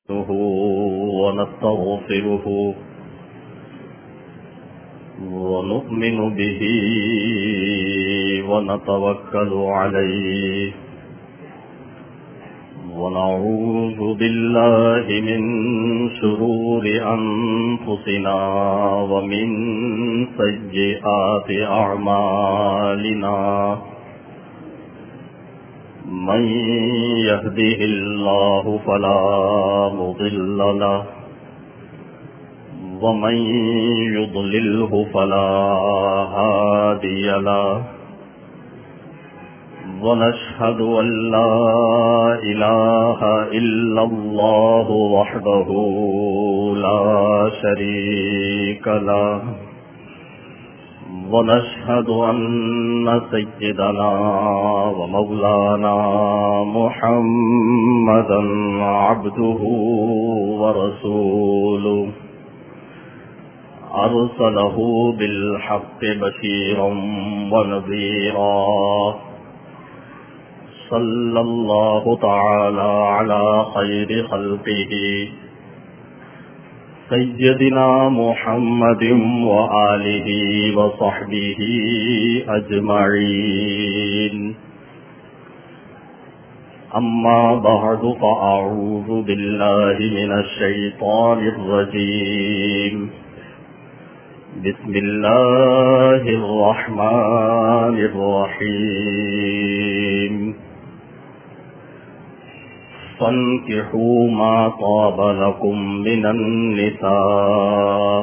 ونستغفره ونؤمن به ونتوكل عليه ونعوذ بالله من شرور أنفسنا ومن سيئات أعمالنا من يهده الله فلا مضل له ومن يضلله فلا هادي له ونشهد أن لا إله إلا الله وحده لا شريك له ونشهد أن سيدنا ومولانا محمدا عبده ورسوله أرسله بالحق بشيرا ونذيرا صلى الله تعالى على خير خلقه سيدنا محمد وآله وصحبه أجمعين أما بعد فأعوذ بالله من الشيطان الرجيم بسم الله الرحمن الرحيم فانكحوا ما طاب لكم من النساء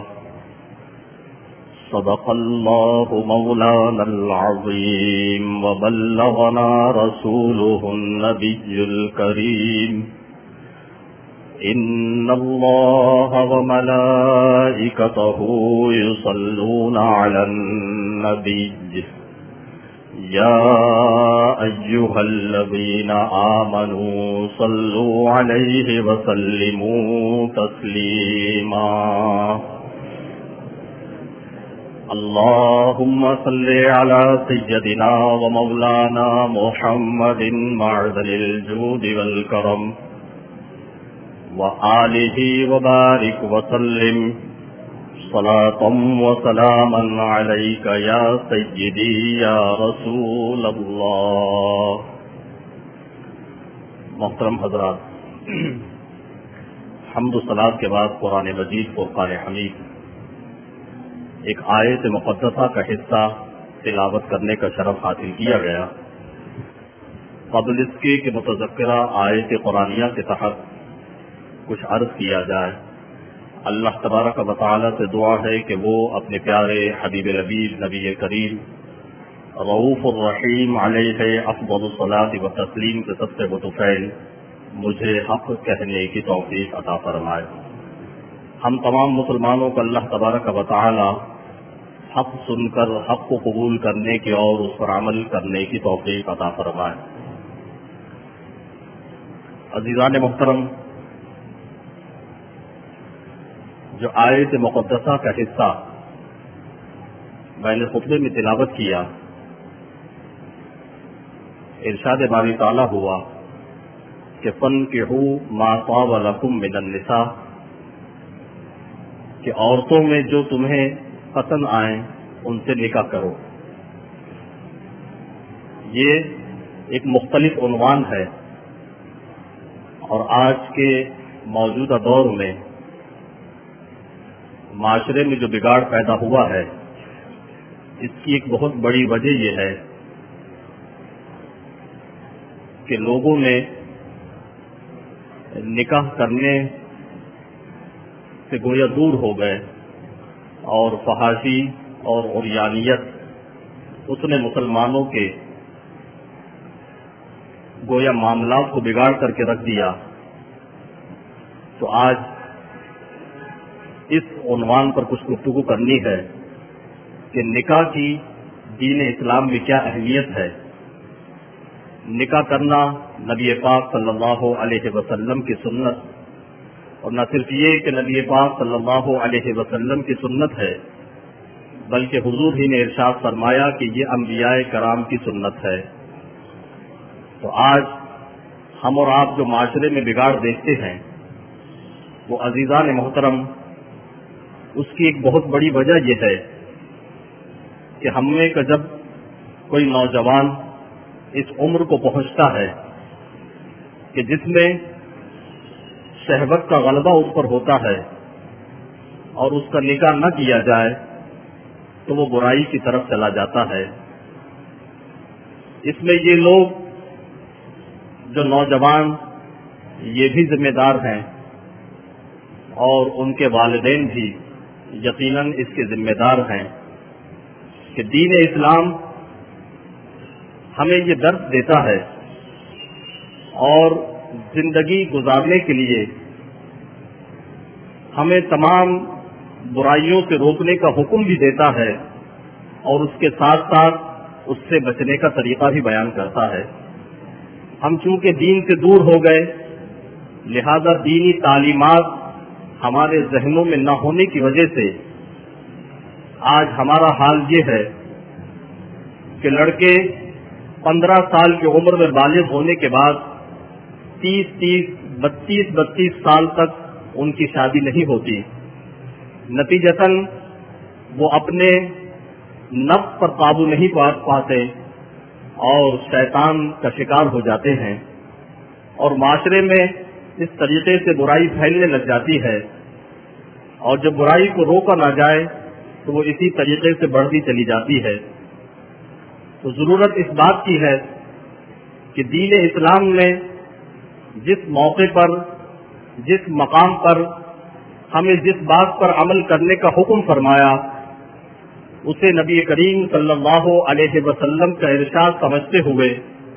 صدق الله مولانا العظيم وبلغنا رسوله النبي الكريم إن الله وملائكته يصلون على النبي يا أيها الذين آمنوا صلوا عليه وسلموا تسليما اللهم صل على سيدنا ومولانا محمد معدن الجود والكرم وآله وبارك وسلم صلاة وسلاما عليك يا سيدي يا رسول اللہ. محترم حضرات، حمد و صلاۃ کے بعد قرآن مجید فرقان حمید ایک آیت مقدسہ کا حصہ تلاوت کرنے کا شرف حاصل کیا گیا. قبل اس کے کہ متذکرہ آیت قرآنیہ کے تحت کچھ عرض کیا جائے، اللہ تبارک و تعالی سے دعا ہے کہ وہ اپنے پیارے حبیب لبیب نبی کریم رؤوف الرحیم علیہ افضل الصلاۃ و تسلیم کے سب سے بطفیل مجھے حق کہنے کی توفیق عطا فرمائے. ہم تمام مسلمانوں کو اللہ تبارک و تعالی حق سن کر حق کو قبول کرنے کی اور اس پر عمل کرنے کی توفیق عطا فرمائے. عزیزان محترم، جو آیت مقدسہ کا حصہ میں نے خطبے میں تلاوت کیا، ارشاد باری تعالیٰ ہوا کہ فانکحوا ما طاب لکم من النساء، کہ عورتوں میں جو تمہیں پسند آئیں ان سے نکاح کرو. یہ ایک مختلف عنوان ہے، اور آج کے موجودہ دور میں معاشرے میں جو بگاڑ پیدا ہوا ہے، اس کی ایک بہت بڑی وجہ یہ ہے کہ لوگوں میں نکاح کرنے سے گویا دور ہو گئے، اور فحاشی اور عریانیت اس نے مسلمانوں کے گویا معاملات کو بگاڑ کر کے رکھ دیا. تو آج اس عنوان پر کچھ گفتگو کرنی ہے کہ نکاح کی دین اسلام میں کیا اہمیت ہے. نکاح کرنا نبی پاک صلی اللہ علیہ وسلم کی سنت، اور نہ صرف یہ کہ نبی پاک صلی اللہ علیہ وسلم کی سنت ہے، بلکہ حضور ہی نے ارشاد فرمایا کہ یہ انبیاء کرام کی سنت ہے. تو آج ہم اور آپ جو معاشرے میں بگاڑ دیکھتے ہیں، وہ عزیزان محترم، اس کی ایک بہت بڑی وجہ یہ ہے کہ ہم میں کا جب کوئی نوجوان اس عمر کو پہنچتا ہے کہ جس میں شہوت کا غلبہ اس پر ہوتا ہے اور اس کا نکاح نہ کیا جائے تو وہ برائی کی طرف چلا جاتا ہے۔ اس میں یہ لوگ جو نوجوان یہ بھی ذمہ دار ہیں اور ان کے والدین بھی یقیناً اس کے ذمہ دار ہیں کہ دین اسلام ہمیں یہ درس دیتا ہے اور زندگی گزارنے کے لیے ہمیں تمام برائیوں سے روکنے کا حکم بھی دیتا ہے اور اس کے ساتھ ساتھ اس سے بچنے کا طریقہ بھی بیان کرتا ہے۔ ہم چونکہ دین سے دور ہو گئے، لہذا دینی تعلیمات ہمارے ذہنوں میں نہ ہونے کی وجہ سے آج ہمارا حال یہ ہے کہ لڑکے 15 سال کی عمر میں بالغ ہونے کے بعد 32 سال تک ان کی شادی نہیں ہوتی، نتیجتاً وہ اپنے نفس پر قابو نہیں پاتے اور شیطان کا شکار ہو جاتے ہیں، اور معاشرے میں اس طریقے سے برائی پھیلنے لگ جاتی ہے، اور جب برائی کو روکا نہ جائے تو وہ اسی طریقے سے بڑھتی چلی جاتی ہے۔ تو ضرورت اس بات کی ہے کہ دین اسلام نے جس موقع پر، جس مقام پر ہمیں جس بات پر عمل کرنے کا حکم فرمایا، اسے نبی کریم صلی اللہ علیہ وسلم کا ارشاد سمجھتے ہوئے،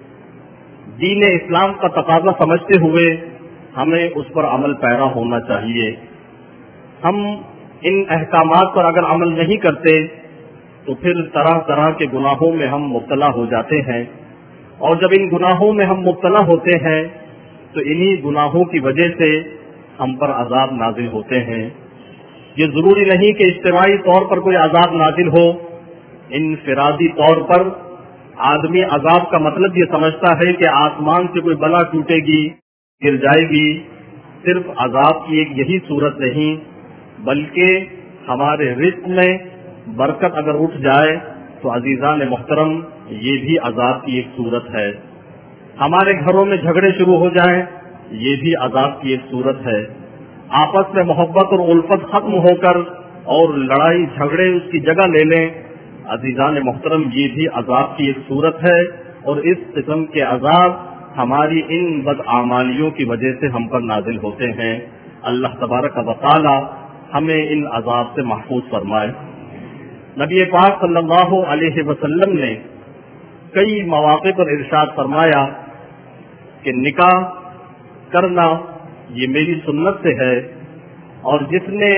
دین اسلام کا تقاضا سمجھتے ہوئے ہمیں اس پر عمل پیرا ہونا چاہیے۔ ہم ان احکامات پر اگر عمل نہیں کرتے تو پھر طرح طرح کے گناہوں میں ہم مبتلا ہو جاتے ہیں، اور جب ان گناہوں میں ہم مبتلا ہوتے ہیں تو انہی گناہوں کی وجہ سے ہم پر عذاب نازل ہوتے ہیں۔ یہ ضروری نہیں کہ اجتماعی طور پر کوئی عذاب نازل ہو، انفرادی طور پر آدمی عذاب کا مطلب یہ سمجھتا ہے کہ آسمان سے کوئی بلا ٹوٹے گی، گر جائے گی۔ صرف عذاب کی ایک یہی صورت نہیں، بلکہ ہمارے رزق میں برکت اگر اٹھ جائے تو عزیزان محترم یہ بھی عذاب کی ایک صورت ہے۔ ہمارے گھروں میں جھگڑے شروع ہو جائیں، یہ بھی عذاب کی ایک صورت ہے۔ آپس میں محبت اور الفت ختم ہو کر اور لڑائی جھگڑے اس کی جگہ لے لیں، عزیزان محترم یہ بھی عذاب کی ایک صورت ہے، اور اس قسم کے عذاب ہماری ان بدعمالیوں کی وجہ سے ہم پر نازل ہوتے ہیں۔ اللہ تبارک و تعالی ہمیں ان عذاب سے محفوظ فرمائے۔ نبی پاک صلی اللہ علیہ وسلم نے کئی مواقع پر ارشاد فرمایا کہ نکاح کرنا یہ میری سنت سے ہے، اور جس نے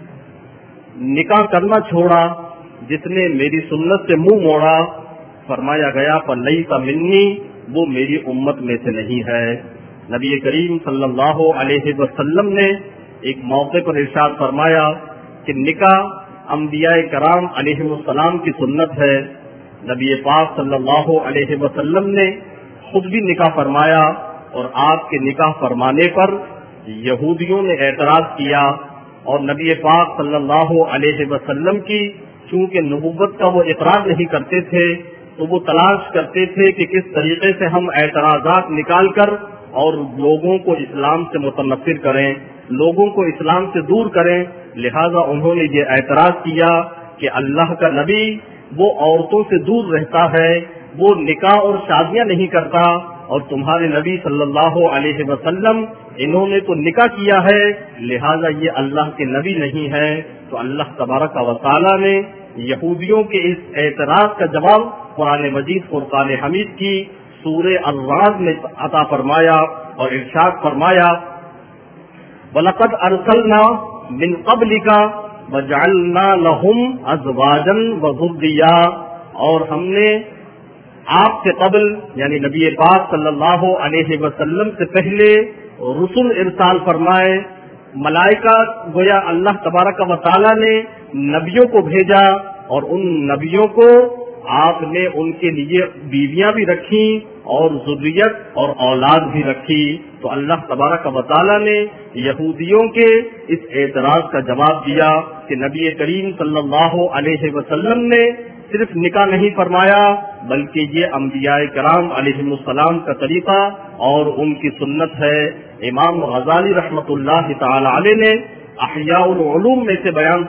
نکاح کرنا چھوڑا، جس نے میری سنت سے منہ موڑا، فرمایا گیا فلیس منی، وہ میری امت میں سے نہیں ہے۔ نبی کریم صلی اللہ علیہ وسلم نے ایک موقع پر ارشاد فرمایا کہ نکاح انبیاء کرام علیہ السلام کی سنت ہے۔ نبی پاک صلی اللہ علیہ وسلم نے خود بھی نکاح فرمایا، اور آپ کے نکاح فرمانے پر یہودیوں نے اعتراض کیا، اور نبی پاک صلی اللہ علیہ وسلم کی چونکہ نبوت کا وہ اقرار نہیں کرتے تھے تو وہ تلاش کرتے تھے کہ کس طریقے سے ہم اعتراضات نکال کر اور لوگوں کو اسلام سے متنفر کریں، لوگوں کو اسلام سے دور کریں۔ لہذا انہوں نے یہ اعتراض کیا کہ اللہ کا نبی وہ عورتوں سے دور رہتا ہے، وہ نکاح اور شادیاں نہیں کرتا، اور تمہارے نبی صلی اللہ علیہ وسلم انہوں نے تو نکاح کیا ہے، لہذا یہ اللہ کے نبی نہیں ہے۔ تو اللہ تبارک و تعالی نے یہودیوں کے اس اعتراض کا جواب قرآن مجید فرقان حمید کی سورہ الرعد میں عطا فرمایا اور ارشاد فرمایا وَلَقَدْ أَرْسَلْنَا مِنْ قَبْلِكَ وَجَعَلْنَا لَهُمْ أَزْوَاجًا وَذُرِّيَّةً، اور ہم نے آپ سے قبل یعنی نبی پاک صلی اللہ علیہ وسلم سے پہلے رسول ارسال فرمائے، ملائکہ گویا اللہ تبارک و تعالی نے نبیوں کو بھیجا، اور ان نبیوں کو آپ نے ان کے لیے بیویاں بھی رکھی اور ذریت اور اولاد بھی رکھی، تو اللہ تبارک و تعالیٰ نے یہودیوں کے اس اعتراض کا جواب دیا کہ نبی کریم صلی اللہ علیہ وسلم نے صرف نکاح نہیں فرمایا بلکہ یہ انبیاء کرام علیہم السلام کا طریقہ اور ان کی سنت ہے۔ امام غزالی رحمۃ اللہ تعالی علیہ نے احیاء العلوم میں سے بیان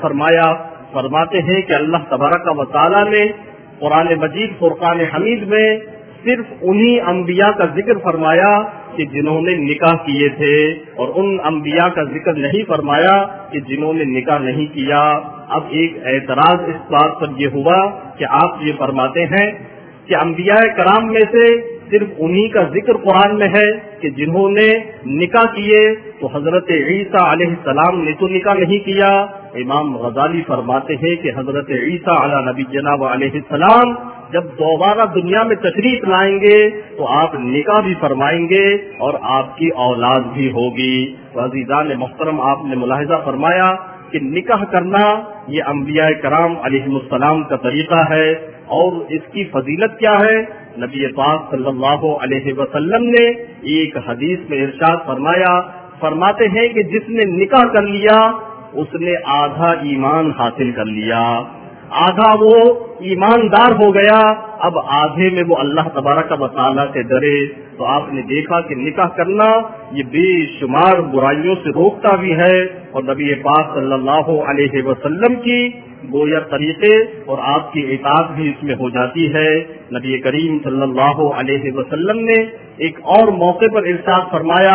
فرماتے ہیں کہ اللہ تبارک و تعالی نے قرآن مجید فرقان حمید میں صرف انہی انبیاء کا ذکر فرمایا کہ جنہوں نے نکاح کیے تھے، اور ان انبیاء کا ذکر نہیں فرمایا کہ جنہوں نے نکاح نہیں کیا۔ اب ایک اعتراض اس بات پر یہ ہوا کہ آپ یہ فرماتے ہیں کہ انبیاء کرام میں سے صرف انہی کا ذکر قرآن میں ہے کہ جنہوں نے نکاح کیے، تو حضرت عیسیٰ علیہ السلام نے تو نکاح نہیں کیا۔ امام غزالی فرماتے ہیں کہ حضرت عیسیٰ علی نبینا و علیہ السلام جب دوبارہ دنیا میں تشریف لائیں گے تو آپ نکاح بھی فرمائیں گے اور آپ کی اولاد بھی ہوگی۔ تو عزیزان محترم، آپ نے ملاحظہ فرمایا کہ نکاح کرنا یہ انبیاء کرام علیہ السلام کا طریقہ ہے، اور اس کی فضیلت کیا ہے؟ نبی پاک صلی اللہ علیہ وسلم نے ایک حدیث میں ارشاد فرماتے ہیں کہ جس نے نکاح کر لیا اس نے آدھا ایمان حاصل کر لیا، آدھا وہ ایماندار ہو گیا، اب آدھے میں وہ اللہ تبارک و تعالیٰ سے ڈرے۔ تو آپ نے دیکھا کہ نکاح کرنا یہ بے شمار برائیوں سے روکتا بھی ہے، اور نبی پاک صلی اللہ علیہ وسلم کی گویا طریقے اور آپ کی اطاعت بھی اس میں ہو جاتی ہے۔ نبی کریم صلی اللہ علیہ وسلم نے ایک اور موقع پر ارشاد فرمایا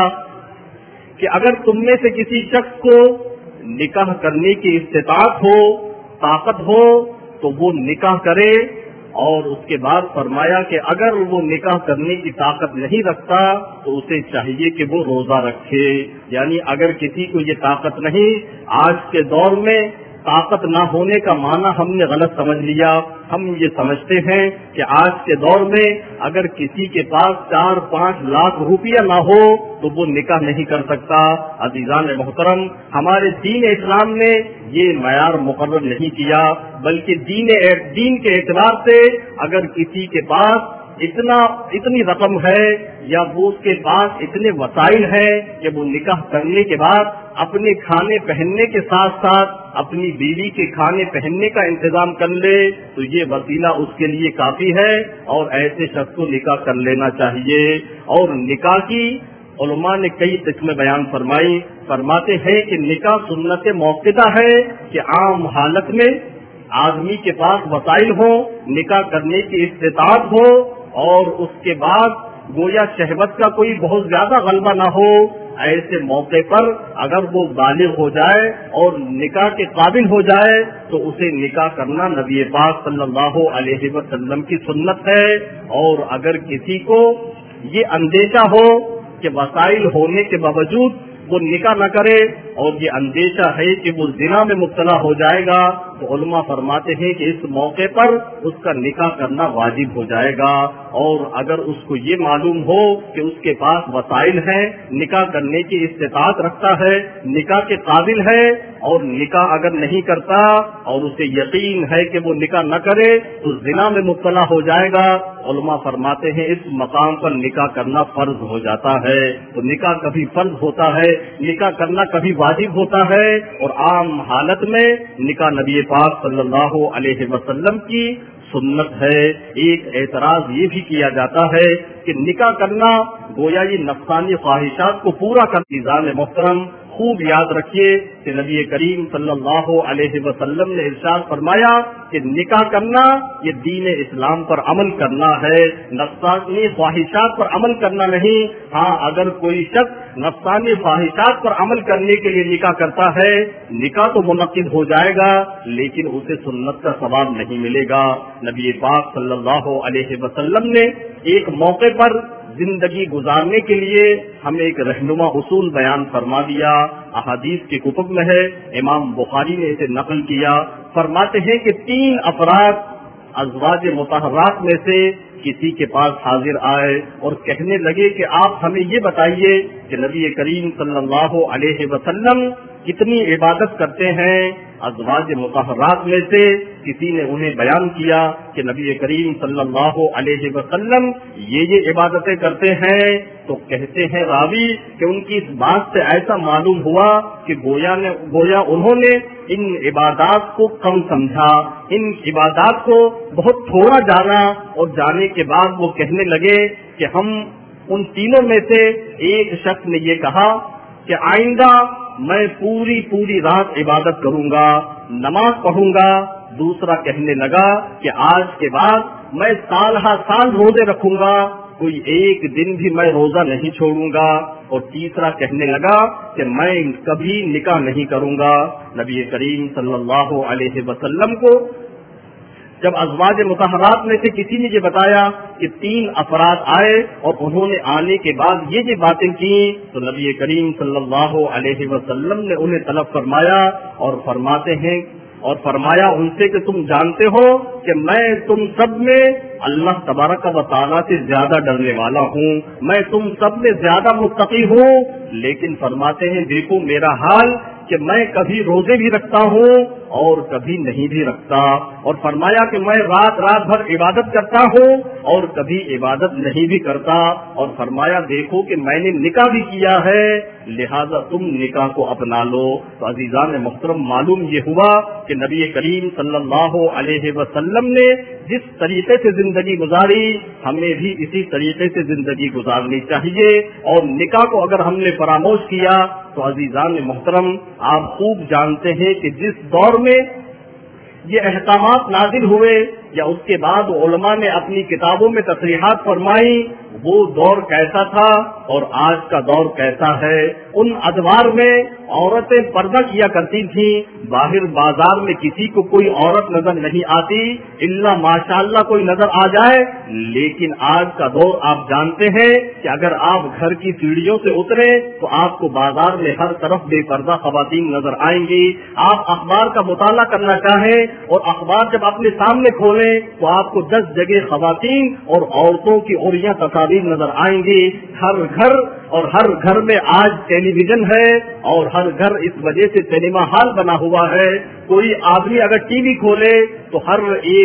کہ اگر تم میں سے کسی شخص کو نکاح کرنے کی استطاعت ہو، طاقت ہو، تو وہ نکاح کرے، اور اس کے بعد فرمایا کہ اگر وہ نکاح کرنے کی طاقت نہیں رکھتا تو اسے چاہیے کہ وہ روزہ رکھے۔ یعنی اگر کسی کو یہ طاقت نہیں، آج کے دور میں طاقت نہ ہونے کا معنی ہم نے غلط سمجھ لیا۔ ہم یہ سمجھتے ہیں کہ آج کے دور میں اگر کسی کے پاس 4-5 لاکھ روپیہ نہ ہو تو وہ نکاح نہیں کر سکتا۔ عزیزان محترم، ہمارے دین اسلام نے یہ معیار مقرر نہیں کیا، بلکہ دین کے اعتبار سے اگر کسی کے پاس اتنی رقم ہے یا وہ اس کے پاس اتنے وسائل ہیں کہ وہ نکاح کرنے کے بعد اپنے کھانے پہننے کے ساتھ ساتھ اپنی بیوی کے کھانے پہننے کا انتظام کر لے تو یہ وسیلہ اس کے لیے کافی ہے، اور ایسے شخص کو نکاح کر لینا چاہیے۔ اور نکاح کی علماء نے کئی قسمیں بیان فرماتے ہیں کہ نکاح سنت موقتہ ہے کہ عام حالت میں آدمی کے پاس وسائل ہو، نکاح کرنے کی استطاعت ہو، اور اس کے بعد گویا شہوت کا کوئی بہت زیادہ غلبہ نہ ہو۔ ایسے موقع پر اگر وہ بالغ ہو جائے اور نکاح کے قابل ہو جائے تو اسے نکاح کرنا نبی پاک صلی اللہ علیہ وسلم کی سنت ہے۔ اور اگر کسی کو یہ اندیشہ ہو کہ وسائل ہونے کے باوجود وہ نکاح نہ کرے اور یہ اندیشہ ہے کہ وہ زنا میں مبتلا ہو جائے گا، تو علماء فرماتے ہیں کہ اس موقع پر اس کا نکاح کرنا واجب ہو جائے گا۔ اور اگر اس کو یہ معلوم ہو کہ اس کے پاس وسائل ہیں، نکاح کرنے کی استطاعت رکھتا ہے، نکاح کے قابل ہے، اور نکاح اگر نہیں کرتا اور اسے یقین ہے کہ وہ نکاح نہ کرے تو زنا میں مبتلا ہو جائے گا، علماء فرماتے ہیں اس مقام پر نکاح کرنا فرض ہو جاتا ہے۔ تو نکاح کبھی فرض ہوتا ہے، نکاح کرنا کبھی واجب ہوتا ہے، اور عام حالت میں نکاح نبی پاک صلی اللہ علیہ وسلم کی سنت ہے۔ ایک اعتراض یہ بھی کیا جاتا ہے کہ نکاح کرنا گویا یہ نفسانی خواہشات کو پورا کر دیزان محترم، خوب یاد رکھیے کہ نبی کریم صلی اللہ علیہ وسلم نے ارشاد فرمایا کہ نکاح کرنا یہ دین اسلام پر عمل کرنا ہے، نفسانی خواہشات پر عمل کرنا نہیں۔ ہاں، اگر کوئی شخص نفسانی خواہشات پر عمل کرنے کے لیے نکاح کرتا ہے، نکاح تو منعقد ہو جائے گا لیکن اسے سنت کا ثواب نہیں ملے گا۔ نبی پاک صلی اللہ علیہ وسلم نے ایک موقع پر زندگی گزارنے کے لیے ہمیں ایک رہنما اصول بیان فرما دیا، احادیث کی کتب میں ہے، امام بخاری نے اسے نقل کیا۔ فرماتے ہیں کہ 3 افراد ازواج مطہرات میں سے کسی کے پاس حاضر آئے اور کہنے لگے کہ آپ ہمیں یہ بتائیے کہ نبی کریم صلی اللہ علیہ وسلم کتنی عبادت کرتے ہیں. ازواج مطہرات میں سے کسی نے انہیں بیان کیا کہ نبی کریم صلی اللہ علیہ وسلم یہ عبادتیں کرتے ہیں، تو کہتے ہیں راوی کہ ان کی اس بات سے ایسا معلوم ہوا کہ گویا انہوں نے ان عبادات کو کم سمجھا، ان عبادات کو بہت تھوڑا جانا، اور جانے کے بعد وہ کہنے لگے کہ ہم ان تینوں میں سے ایک شخص نے یہ کہا کہ آئندہ میں پوری رات عبادت کروں گا، نماز پڑھوں گا. دوسرا کہنے لگا کہ آج کے بعد میں سال ہر سال روزے رکھوں گا، کوئی ایک دن بھی میں روزہ نہیں چھوڑوں گا. اور تیسرا کہنے لگا کہ میں کبھی نکاح نہیں کروں گا. نبی کریم صلی اللہ علیہ وسلم کو جب ازواج مطہرات میں سے کسی نے یہ بتایا کہ 3 افراد آئے اور انہوں نے آنے کے بعد یہ باتیں کی، تو نبی کریم صلی اللہ علیہ وسلم نے انہیں طلب فرمایا اور فرمایا ان سے کہ تم جانتے ہو کہ میں تم سب میں اللہ تبارک و تعالیٰ سے زیادہ ڈرنے والا ہوں، میں تم سب میں زیادہ متقی ہوں. لیکن فرماتے ہیں دیکھو میرا حال کہ میں کبھی روزے بھی رکھتا ہوں اور کبھی نہیں بھی رکھتا. اور فرمایا کہ میں رات بھر عبادت کرتا ہوں اور کبھی عبادت نہیں بھی کرتا. اور فرمایا دیکھو کہ میں نے نکاح بھی کیا ہے، لہذا تم نکاح کو اپنا لو. تو عزیزان محترم، معلوم یہ ہوا کہ نبی کریم صلی اللہ علیہ وسلم نے جس طریقے سے زندگی گزاری، ہمیں بھی اسی طریقے سے زندگی گزارنی چاہیے. اور نکاح کو اگر ہم نے فراموش کیا تو عزیزان محترم، آپ خوب جانتے ہیں کہ جس دور میں یہ احکامات نازل ہوئے یا اس کے بعد علماء نے اپنی کتابوں میں تصریحات فرمائی، وہ دور کیسا تھا اور آج کا دور کیسا ہے. ان ادوار میں عورتیں پردہ کیا کرتی تھیں، باہر بازار میں کسی کو کوئی عورت نظر نہیں آتی الا ماشاءاللہ کوئی نظر آ جائے. لیکن آج کا دور آپ جانتے ہیں کہ اگر آپ گھر کی سیڑھیوں سے اترے تو آپ کو بازار میں ہر طرف بے پردہ خواتین نظر آئیں گی. آپ اخبار کا مطالعہ کرنا چاہیں اور اخبار جب اپنے سامنے کھولیں تو آپ کو 10 جگہ خواتین اور عورتوں کی عریاں تصاویر نظر آئیں گی. ہر گھر میں آج ٹیلی ویژن ہے اور ہر گھر اس وجہ سے سنیما ہال بنا ہوا ہے. کوئی آدمی اگر ٹی وی کھولے تو ہر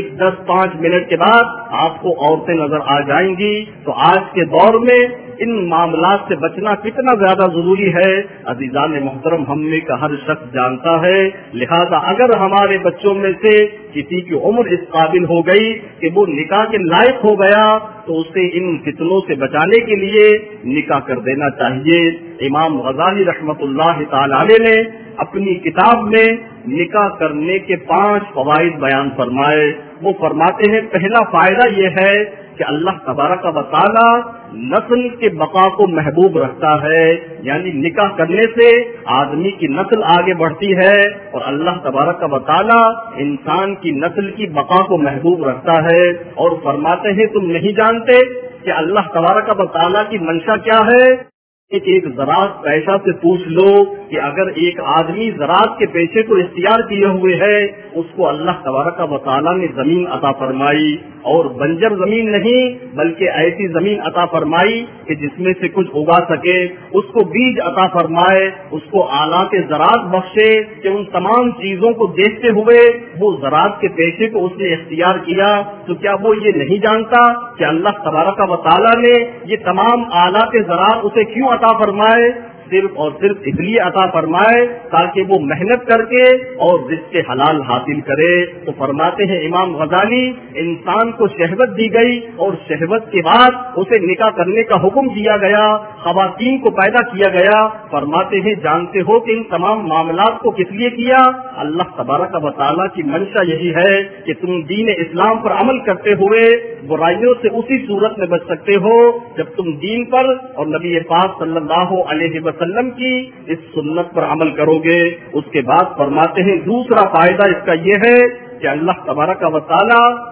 10-5 منٹ کے بعد آپ کو عورتیں نظر آ جائیں گی. تو آج کے دور میں ان معاملات سے بچنا کتنا زیادہ ضروری ہے عزیزان محترم، ہم میں کا ہر شخص جانتا ہے. لہذا اگر ہمارے بچوں میں سے کسی کی عمر اس قابل ہو گئی کہ وہ نکاح کے لائق ہو گیا تو اسے ان فتنوں سے بچانے کے لیے نکاح کر دینا چاہیے. امام غزالی رحمت اللہ تعالی علیہ نے اپنی کتاب میں نکاح کرنے کے 5 فوائد بیان فرمائے. وہ فرماتے ہیں پہلا فائدہ یہ ہے کہ اللہ تبارک و تعالی نسل کے بقا کو محبوب رکھتا ہے، یعنی نکاح کرنے سے آدمی کی نسل آگے بڑھتی ہے اور اللہ تبارک و تعالی انسان کی نسل کی بقا کو محبوب رکھتا ہے. اور فرماتے ہیں تم نہیں جانتے کہ اللہ تبارک و تعالی کی منشا کیا ہے؟ ایک زراعت پیشہ سے پوچھ لو کہ اگر ایک آدمی زراعت کے پیشے کو اختیار کیے ہوئے ہے، اس کو اللہ تبارک و تعالیٰ نے زمین عطا فرمائی اور بنجر زمین نہیں بلکہ ایسی زمین عطا فرمائی کہ جس میں سے کچھ اگا سکے، اس کو بیج عطا فرمائے، اس کو آلات زراعت بخشے کہ ان تمام چیزوں کو دیکھتے ہوئے وہ زراعت کے پیشے کو اس نے اختیار کیا. تو کیا وہ یہ نہیں جانتا کہ اللہ تبارک و تعالیٰ نے یہ تمام آلات زراعت اسے کیوں عطا فرمائے؟ صرف اور صرف اس لیے عطا فرمائے تاکہ وہ محنت کر کے اور رزق حلال حاصل کرے. تو فرماتے ہیں امام غزالی انسان کو شہوت دی گئی اور شہوت کے بعد اسے نکاح کرنے کا حکم دیا گیا، خواتین کو پیدا کیا گیا. فرماتے ہیں جانتے ہو کہ ان تمام معاملات کو کس لیے کیا؟ اللہ تبارک و تعالیٰ کی منشا یہی ہے کہ تم دین اسلام پر عمل کرتے ہوئے برائیوں سے اسی صورت میں بچ سکتے ہو جب تم دین پر اور نبی پاک صلی اللہ علیہ وسلم کی اس سنت پر عمل کرو گے. اس کے بعد فرماتے ہیں دوسرا فائدہ اس کا یہ ہے کہ اللہ تبارک و تعالیٰ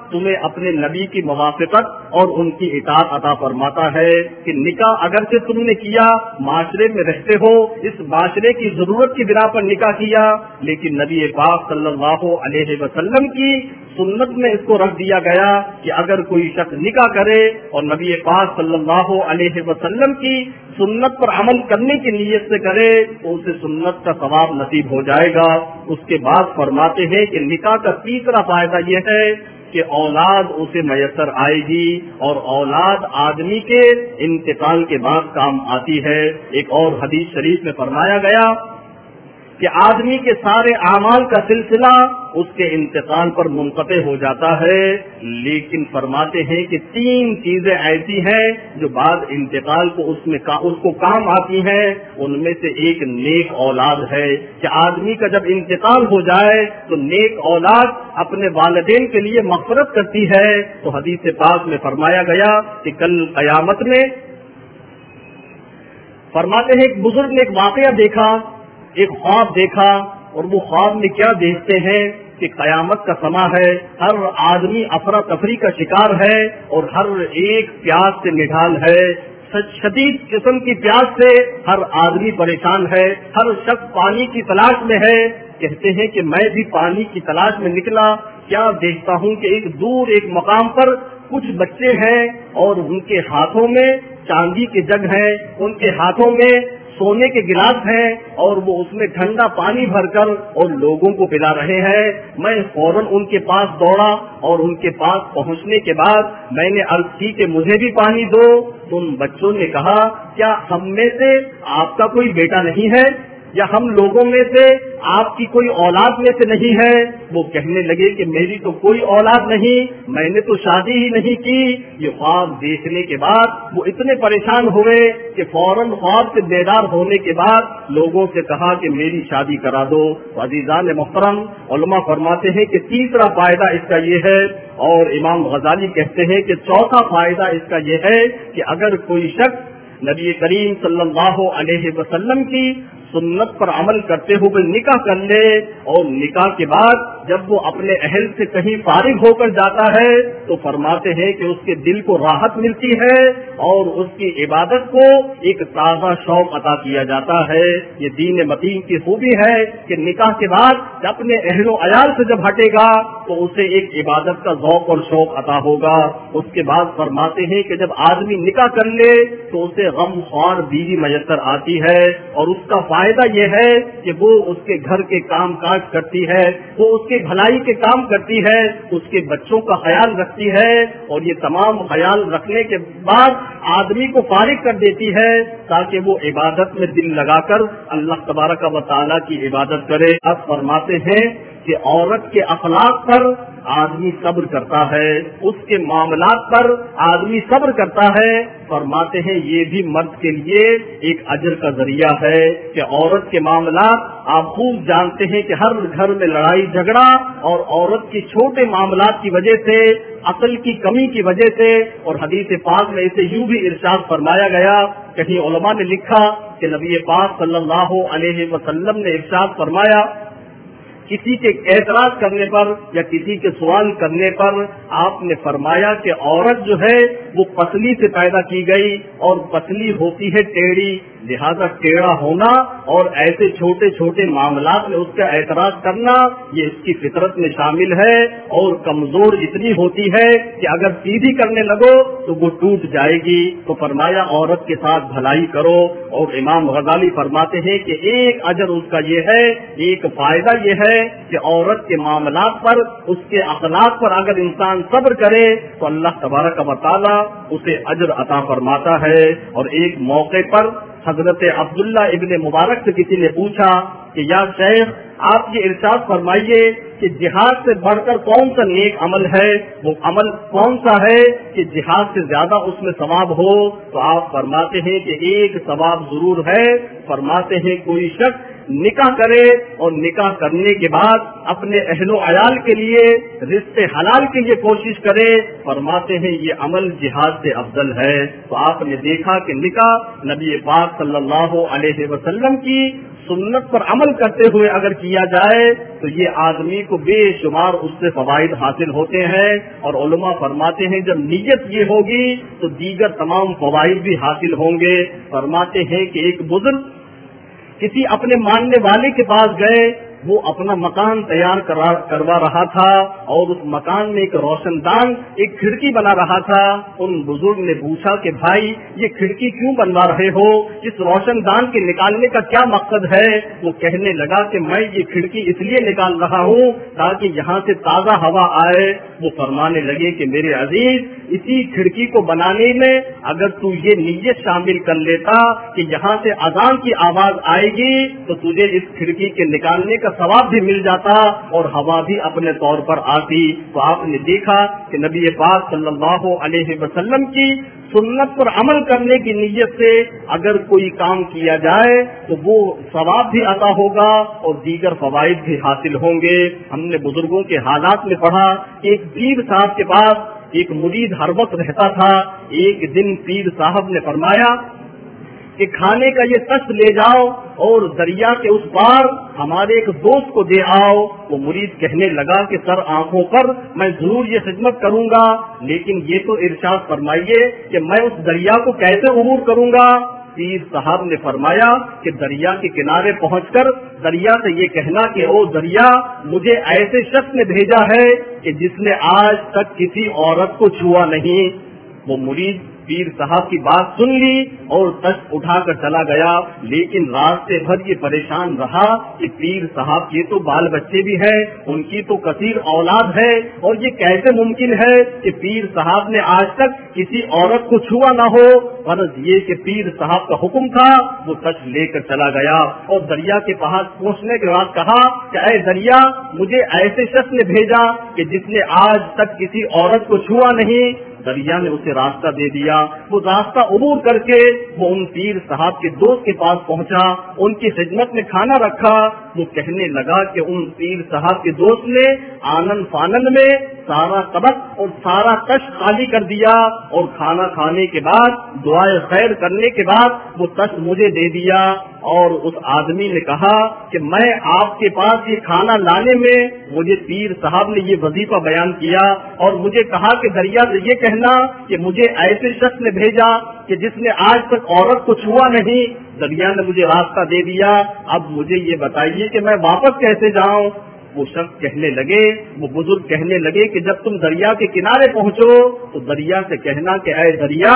تمہیں اپنے نبی کی موافقت اور ان کی اطاعت عطا فرماتا ہے کہ نکاح اگرچہ تم نے کیا، معاشرے میں رہتے ہو، اس معاشرے کی ضرورت کی بنا پر نکاح کیا، لیکن نبی پاک صلی اللہ علیہ وسلم کی سنت میں اس کو رکھ دیا گیا کہ اگر کوئی شخص نکاح کرے اور نبی پاک صلی اللہ علیہ وسلم کی سنت پر عمل کرنے کی نیت سے کرے تو اسے سنت کا ثواب نصیب ہو جائے گا۔ اس کے بعد فرماتے ہیں کہ نکاح کا تیسرا فائدہ یہ ہے کہ اولاد اسے میسر آئے گی، اور اولاد آدمی کے انتقال کے بعد کام آتی ہے۔ ایک اور حدیث شریف میں فرمایا گیا کہ آدمی کے سارے اعمال کا سلسلہ اس کے انتقال پر منقطع ہو جاتا ہے، لیکن فرماتے ہیں کہ 3 چیزیں ایسی ہیں جو بعد انتقال کو اس کو کام آتی ہیں۔ ان میں سے ایک نیک اولاد ہے کہ آدمی کا جب انتقال ہو جائے تو نیک اولاد اپنے والدین کے لیے مغفرت کرتی ہے۔ تو حدیث پاک میں فرمایا گیا کہ کل قیامت میں فرماتے ہیں ایک بزرگ نے ایک واقعہ دیکھا، ایک خواب دیکھا، اور وہ خواب میں کیا دیکھتے ہیں کہ قیامت کا سماں ہے، ہر آدمی افراتفری کا شکار ہے اور ہر ایک پیاس سے نڈھال ہے، شدید قسم کی پیاس سے ہر آدمی پریشان ہے، ہر شخص پانی کی تلاش میں ہے۔ کہتے ہیں کہ میں بھی پانی کی تلاش میں نکلا، کیا دیکھتا ہوں کہ ایک دور ایک مقام پر کچھ بچے ہیں اور ان کے ہاتھوں میں چاندی کے جگ ہیں، ان کے ہاتھوں میں سونے کے گلاس ہیں، اور وہ اس میں ٹھنڈا پانی بھر کر اور لوگوں کو پلا رہے ہیں۔ میں فوراً ان کے پاس دوڑا اور ان کے پاس پہنچنے کے بعد میں نے عرض کی کہ مجھے بھی پانی دو۔ تو ان بچوں نے کہا کیا ہم میں سے آپ کا کوئی بیٹا نہیں ہے، یا ہم لوگوں میں سے آپ کی کوئی اولاد میں سے نہیں ہے؟ وہ کہنے لگے کہ میری تو کوئی اولاد نہیں، میں نے تو شادی ہی نہیں کی۔ یہ خواب دیکھنے کے بعد وہ اتنے پریشان ہوئے کہ فوراً خواب سے بیدار ہونے کے بعد لوگوں سے کہا کہ میری شادی کرا دو۔ عزیزان محترم، علماء فرماتے ہیں کہ تیسرا فائدہ اس کا یہ ہے، اور امام غزالی کہتے ہیں کہ چوتھا فائدہ اس کا یہ ہے کہ اگر کوئی شخص نبی کریم صلی اللہ علیہ وسلم کی سنت پر عمل کرتے ہوئے نکاح کر لے، اور نکاح کے بعد جب وہ اپنے اہل سے کہیں فارغ ہو کر جاتا ہے تو فرماتے ہیں کہ اس کے دل کو راحت ملتی ہے اور اس کی عبادت کو ایک تازہ شوق عطا کیا جاتا ہے۔ یہ دین متین کی خوبی ہے کہ نکاح کے بعد جب اپنے اہل و عیال سے جب ہٹے گا تو اسے ایک عبادت کا ذوق اور شوق عطا ہوگا۔ اس کے بعد فرماتے ہیں کہ جب آدمی نکاح کر لے تو اسے غم خوار بیوی میسر آتی ہے، اور اس کا فائدہ یہ ہے کہ وہ اس کے گھر کے کام کاج کرتی ہے، وہ اس کے بھلائی کے کام کرتی ہے، اس کے بچوں کا خیال رکھتی ہے، اور یہ تمام خیال رکھنے کے بعد آدمی کو فارغ کر دیتی ہے تاکہ وہ عبادت میں دل لگا کر اللہ تبارک و تعالیٰ کی عبادت کرے۔ اب فرماتے ہیں کہ عورت کے اخلاق پر آدمی صبر کرتا ہے، اس کے معاملات پر آدمی صبر کرتا ہے۔ فرماتے ہیں یہ بھی مرد کے لیے ایک اجر کا ذریعہ ہے کہ عورت کے معاملات آپ خوب جانتے ہیں کہ ہر گھر میں لڑائی جھگڑا، اور عورت کی چھوٹے معاملات کی وجہ سے، عقل کی کمی کی وجہ سے، اور حدیث پاک میں اسے یوں بھی ارشاد فرمایا گیا، کہیں علماء نے لکھا کہ نبی پاک صلی اللہ علیہ وسلم نے ارشاد فرمایا کسی کے اعتراض کرنے پر یا کسی کے سوال کرنے پر آپ نے فرمایا کہ عورت جو ہے وہ پتلی سے پیدا کی گئی اور پتلی ہوتی ہے ٹیڑھی، لہذا ٹیڑھا ہونا اور ایسے چھوٹے چھوٹے معاملات میں اس کا اعتراض کرنا یہ اس کی فطرت میں شامل ہے، اور کمزور اتنی ہوتی ہے کہ اگر سیدھی کرنے لگو تو وہ ٹوٹ جائے گی۔ تو فرمایا عورت کے ساتھ بھلائی کرو، اور امام غزالی فرماتے ہیں کہ ایک اجر اس کا یہ ہے، ایک فائدہ یہ ہے کہ عورت کے معاملات پر، اس کے اخلاق پر اگر انسان صبر کرے تو اللہ تبارک و تعالیٰ اسے اجر عطا فرماتا ہے۔ اور ایک موقع پر حضرت عبداللہ ابن مبارک سے کسی نے پوچھا کہ یا شیخ آپ یہ ارشاد فرمائیے کہ جہاد سے بڑھ کر کون سا نیک عمل ہے، وہ عمل کون سا ہے کہ جہاد سے زیادہ اس میں ثواب ہو؟ تو آپ فرماتے ہیں کہ ایک ثواب ضرور ہے، فرماتے ہیں کوئی شخص نکاح کرے اور نکاح کرنے کے بعد اپنے اہل و عیال کے لیے رزق حلال کے لیے کوشش کرے، فرماتے ہیں یہ عمل جہاد سے افضل ہے۔ تو آپ نے دیکھا کہ نکاح نبی پاک صلی اللہ علیہ وسلم کی سنت پر عمل کرتے ہوئے اگر کیا جائے تو یہ آدمی کو بے شمار اس سے فوائد حاصل ہوتے ہیں، اور علماء فرماتے ہیں جب نیت یہ ہوگی تو دیگر تمام فوائد بھی حاصل ہوں گے۔ فرماتے ہیں کہ ایک بزرگ کسی اپنے ماننے والے کے پاس گئے، وہ اپنا مکان تیار کروا رہا تھا اور اس مکان میں ایک روشن دان ایک کھڑکی بنا رہا تھا۔ ان بزرگ نے پوچھا کہ بھائی یہ کھڑکی کیوں بنوا رہے ہو، اس روشن دان کے نکالنے کا کیا مقصد ہے؟ وہ کہنے لگا کہ میں یہ کھڑکی اس لیے نکال رہا ہوں تاکہ یہاں سے تازہ ہوا آئے۔ وہ فرمانے لگے کہ میرے عزیز، اسی کھڑکی کو بنانے میں اگر تو یہ نیت شامل کر لیتا کہ یہاں سے اذان کی آواز آئے گی تو تجھے اس کھڑکی کے نکالنے کا ثواب بھی مل جاتا اور ہوا بھی اپنے طور پر آتی۔ تو آپ نے دیکھا کہ نبی پاک صلی اللہ علیہ وسلم کی سنت پر عمل کرنے کی نیت سے اگر کوئی کام کیا جائے تو وہ ثواب بھی عطا ہوگا اور دیگر فوائد بھی حاصل ہوں گے۔ ہم نے بزرگوں کے حالات میں پڑھا کہ ایک پیر صاحب کے پاس ایک مرید ہر وقت رہتا تھا۔ ایک دن پیر صاحب نے فرمایا کہ کھانے کا یہ تشت لے جاؤ اور دریا کے اس پار ہمارے ایک دوست کو دے آؤ۔ وہ مرید کہنے لگا کہ سر آنکھوں پر میں ضرور یہ خدمت کروں گا، لیکن یہ تو ارشاد فرمائیے کہ میں اس دریا کو کیسے عبور کروں گا؟ پیر صاحب نے فرمایا کہ دریا کے کنارے پہنچ کر دریا سے یہ کہنا کہ او دریا، مجھے ایسے شخص نے بھیجا ہے کہ جس نے آج تک کسی عورت کو چھوا نہیں۔ وہ مرید پیر صاحب کی بات سن لی اور تشت اٹھا کر چلا گیا، لیکن راستے بھر یہ پریشان رہا کہ پیر صاحب کے تو بال بچے بھی ہیں، ان کی تو کثیر اولاد ہے، اور یہ کیسے ممکن ہے کہ پیر صاحب نے آج تک کسی عورت کو چھوا نہ ہو؟ فرض یہ کہ پیر صاحب کا حکم تھا، وہ تشت لے کر چلا گیا اور دریا کے پاس پہنچنے کے بعد کہا کہ اے دریا، مجھے ایسے شخص نے بھیجا کہ جس نے آج تک کسی عورت کو چھوا نہیں۔ دریا نے اسے راستہ دے دیا۔ وہ راستہ عبور کر کے وہ ان پیر صاحب کے دوست کے پاس پہنچا، ان کی خدمت میں کھانا رکھا۔ وہ کہنے لگا کہ ان پیر صاحب کے دوست نے آنن فانن میں سارا طبق اور سارا تشت خالی کر دیا، اور کھانا کھانے کے بعد دعائے خیر کرنے کے بعد وہ تشت مجھے دے دیا۔ اور اس آدمی نے کہا کہ میں آپ کے پاس یہ کھانا لانے میں مجھے پیر صاحب نے یہ وظیفہ بیان کیا اور مجھے کہا کہ دریا سے یہ کہنا کہ مجھے ایسے شخص نے بھیجا کہ جس نے آج تک عورت کو چھوا نہیں۔ دریا نے مجھے راستہ دے دیا، اب مجھے یہ بتائیے کہ میں واپس کیسے جاؤں؟ وہ شخص کہنے لگے، وہ بزرگ کہنے لگے کہ جب تم دریا کے کنارے پہنچو تو دریا سے کہنا کہ اے دریا،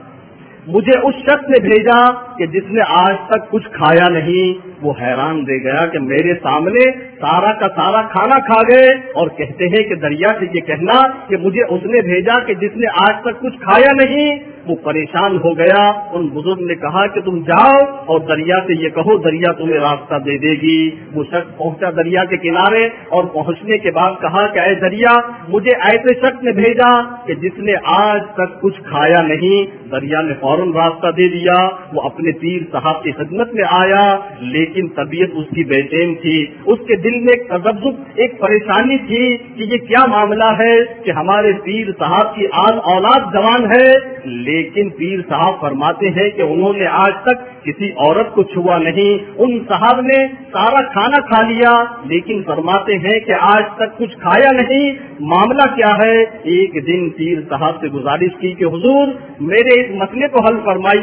مجھے اس شخص نے بھیجا کہ جس نے آج تک کچھ کھایا نہیں۔ وہ حیران رہ گیا کہ میرے سامنے سارا کا سارا کھانا کھا گئے، اور کہتے ہیں کہ دریا سے یہ کہنا کہ مجھے اس نے بھیجا کہ جس نے آج تک کچھ کھایا نہیں۔ وہ پریشان ہو گیا۔ ان بزرگ نے کہا کہ تم جاؤ اور دریا سے یہ کہو، دریا تمہیں راستہ دے دے گی۔ وہ شخص پہنچا دریا کے کنارے اور پہنچنے کے بعد کہا کہ اے دریا، مجھے ایسے شخص نے بھیجا کہ جس نے آج تک کچھ کھایا نہیں۔ دریا نے فوراً راستہ دے دیا۔ وہ اپنے پیر صاحب کی خدمت میں آیا، لیکن طبیعت اس کی بے چین تھی، اس کے دل میں ایک تذبذب، ایک پریشانی تھی کہ یہ کیا معاملہ ہے کہ ہمارے پیر صاحب کی اولاد جوان ہے، لیکن پیر صاحب فرماتے ہیں کہ انہوں نے آج تک کسی عورت کو چھوا نہیں۔ ان صاحب نے سارا کھانا کھا لیا، لیکن فرماتے ہیں کہ آج تک کچھ کھایا نہیں، معاملہ کیا ہے؟ ایک دن پیر صاحب سے گزارش کی کہ حضور میرے اس مسئلے کو حل فرمائی۔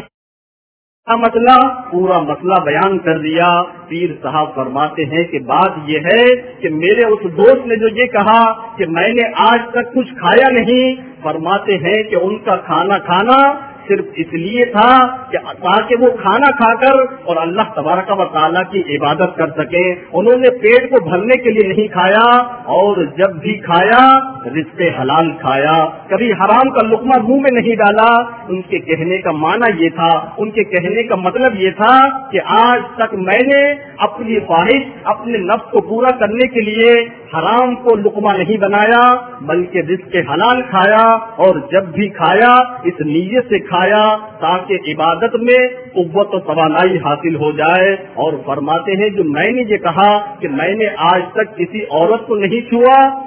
مسئلہ پورا مسئلہ بیان کر دیا۔ پیر صاحب فرماتے ہیں کہ بات یہ ہے کہ میرے اس دوست نے جو یہ کہا کہ میں نے آج تک کچھ کھایا نہیں، فرماتے ہیں کہ ان کا کھانا کھانا صرف اس لیے تھا کہ تاکہ وہ کھانا کھا کر اور اللہ تبارک و تعالیٰ کی عبادت کر سکیں۔ انہوں نے پیٹ کو بھرنے کے لیے نہیں کھایا، اور جب بھی کھایا رزق حلال کھایا، کبھی حرام کا لقمہ منہ میں نہیں ڈالا۔ ان کے کہنے کا معنی یہ تھا، ان کے کہنے کا مطلب یہ تھا کہ آج تک میں نے اپنی خواہش، اپنے نفس کو پورا کرنے کے لیے حرام کو لقمہ نہیں بنایا، بلکہ رزق حلال کھایا، اور جب بھی کھایا اس نیت سے کھایا تاکہ عبادت میں قوت و توانائی حاصل ہو جائے۔ اور فرماتے ہیں جو میں نے یہ کہا کہ میں نے آج تک کسی عورت کو نہیں چھوا،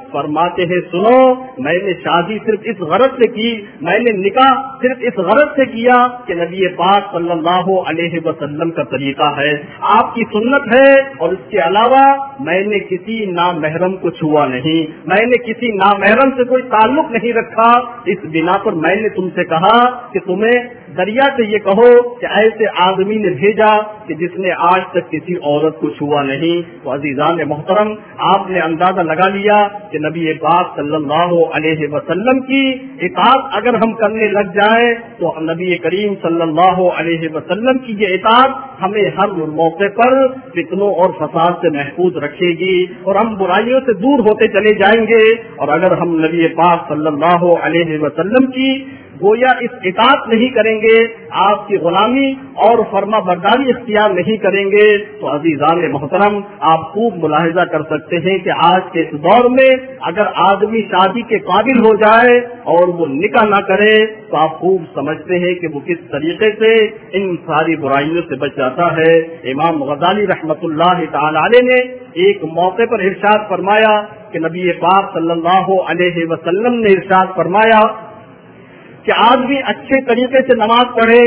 فرماتے ہیں سنو، میں نے شادی صرف اس غرض سے کی، میں نے نکاح صرف اس غرض سے کیا کہ نبی پاک صلی اللہ علیہ وسلم کا طریقہ ہے، آپ کی سنت ہے، اور اس کے علاوہ میں نے کسی نامحرم کو چھوا نہیں، میں نے کسی نامحرم سے کوئی تعلق نہیں رکھا، اس بنا پر میں نے تم سے کہا کہ تمہیں دریا سے یہ کہو کہ ایسے آدمی نے بھیجا کہ جس نے آج تک کسی عورت کو چھوا نہیں۔ تو عزیزان محترم، آپ نے اندازہ لگا لیا کہ نبی پاک صلی اللہ علیہ وسلم کی اطاعت اگر ہم کرنے لگ جائیں تو نبی کریم صلی اللہ علیہ وسلم کی یہ اطاعت ہمیں ہر موقع پر فتنوں اور فساد سے محفوظ رکھے گی اور ہم برائیوں سے دور ہوتے چلے جائیں گے۔ اور اگر ہم نبی پاک صلی اللہ علیہ وسلم کی گویا اس اطاعت نہیں کریں گے، آپ کی غلامی اور فرما برداری اختیار نہیں کریں گے، تو عزیزان محترم آپ خوب ملاحظہ کر سکتے ہیں کہ آج کے اس دور میں اگر آدمی شادی کے قابل ہو جائے اور وہ نکاح نہ کرے تو آپ خوب سمجھتے ہیں کہ وہ کس طریقے سے ان ساری برائیوں سے بچ جاتا ہے۔ امام غزالی رحمت اللہ تعالی علیہ نے ایک موقع پر ارشاد فرمایا کہ نبی پاک صلی اللہ علیہ وسلم نے ارشاد فرمایا کہ آدمی اچھے طریقے سے نماز پڑھے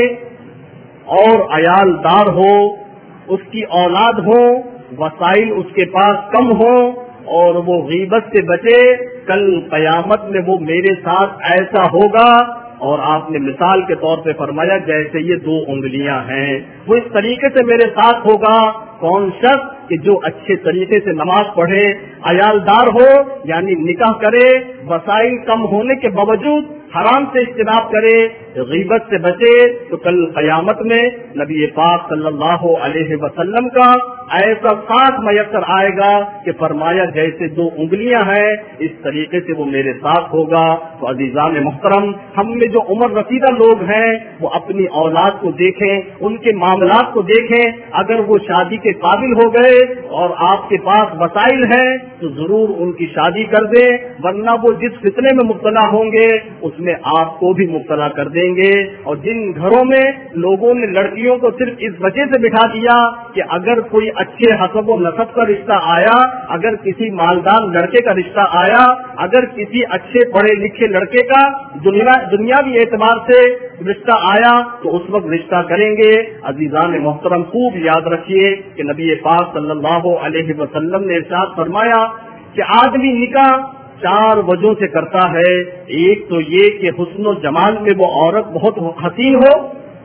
اور عیال دار ہو، اس کی اولاد ہو، وسائل اس کے پاس کم ہو اور وہ غیبت سے بچے، کل قیامت میں وہ میرے ساتھ ایسا ہوگا۔ اور آپ نے مثال کے طور پہ فرمایا جیسے یہ 2 انگلیاں ہیں، وہ اس طریقے سے میرے ساتھ ہوگا۔ کون شخص کہ جو اچھے طریقے سے نماز پڑھے، عیالدار ہو یعنی نکاح کرے، وسائل کم ہونے کے باوجود حرام سے اجتناب کرے، غیبت سے بچے، تو کل قیامت میں نبی پاک صلی اللہ علیہ وسلم کا ایسا ساتھ میسر آئے گا کہ فرمایا جیسے 2 انگلیاں ہیں اس طریقے سے وہ میرے ساتھ ہوگا۔ تو عزیزان محترم، ہم میں جو عمر رسیدہ لوگ ہیں وہ اپنی اولاد کو دیکھیں، ان کے معاملات کو دیکھیں، اگر وہ شادی کے قابل ہو گئے اور آپ کے پاس وسائل ہیں تو ضرور ان کی شادی کر دیں، ورنہ وہ جس فتنے میں مبتلا ہوں گے اس میں آپ کو بھی مبتلا کر دیں گے۔ اور جن گھروں میں لوگوں نے لڑکیوں کو صرف اس وجہ سے بٹھا دیا کہ اگر کوئی اچھے حسب و نسب کا رشتہ آیا، اگر کسی مالدار لڑکے کا رشتہ آیا، اگر کسی اچھے پڑھے لکھے لڑکے کا دنیاوی اعتبار سے رشتہ آیا تو اس وقت رشتہ کریں گے۔ عزیزان محترم خوب یاد رکھیے کہ نبی پاک صلی اللہ علیہ وسلم نے ارشاد فرمایا کہ آدمی نکاح 4 وجہوں سے کرتا ہے۔ ایک تو یہ کہ حسن و جمال میں وہ عورت بہت حسین ہو،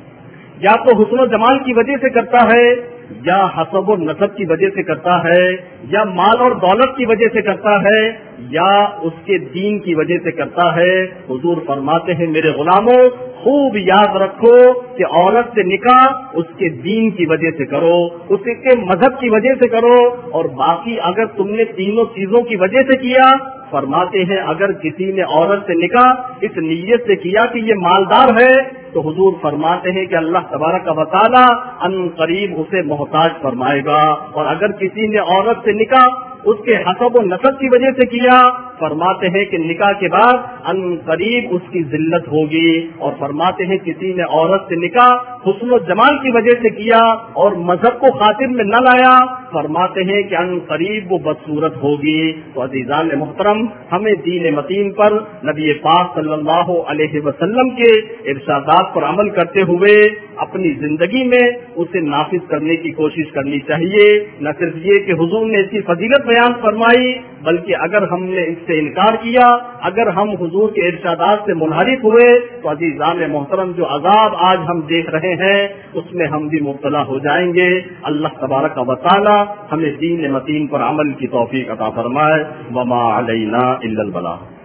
یا تو حسن و جمال کی وجہ سے کرتا ہے، یا حسب و نسب کی وجہ سے کرتا ہے، یا مال اور دولت کی وجہ سے کرتا ہے، یا اس کے دین کی وجہ سے کرتا ہے۔ حضور فرماتے ہیں میرے غلاموں خوب یاد رکھو کہ عورت سے نکاح اس کے دین کی وجہ سے کرو، اس کے مذہب کی وجہ سے کرو، اور باقی اگر تم نے تینوں چیزوں کی وجہ سے کیا، فرماتے ہیں اگر کسی نے عورت سے نکاح اس نیت سے کیا کہ یہ مالدار ہے تو حضور فرماتے ہیں کہ اللہ تبارک و تعالی ان قریب اسے محتاج فرمائے گا، اور اگر کسی نے عورت سے نکاح اس کے حسب و نسب کی وجہ سے کیا، فرماتے ہیں کہ نکاح کے بعد ان قریب اس کی ذلت ہوگی، اور فرماتے ہیں کسی نے عورت سے نکاح حسن و جمال کی وجہ سے کیا اور مذہب کو خاطر میں نہ لایا، فرماتے ہیں کہ ان قریب وہ بدصورت ہوگی۔ تو عزیزان محترم، ہمیں دین متین پر نبی پاک صلی اللہ علیہ وسلم کے ارشادات پر عمل کرتے ہوئے اپنی زندگی میں اسے نافذ کرنے کی کوشش کرنی چاہیے۔ نہ صرف یہ کہ حضور نے اس کی فضیلت بیان فرمائی، بلکہ اگر ہم نے اس سے انکار کیا، اگر ہم حضور کے ارشادات سے منحرف ہوئے تو عزیزان محترم جو عذاب آج ہم دیکھ رہے ہیں اس میں ہم بھی مبتلا ہو جائیں گے۔ اللہ تبارک و تعالی ہمیں دین متین پر عمل کی توفیق عطا فرمائے۔ وما علینا الا البلاغ۔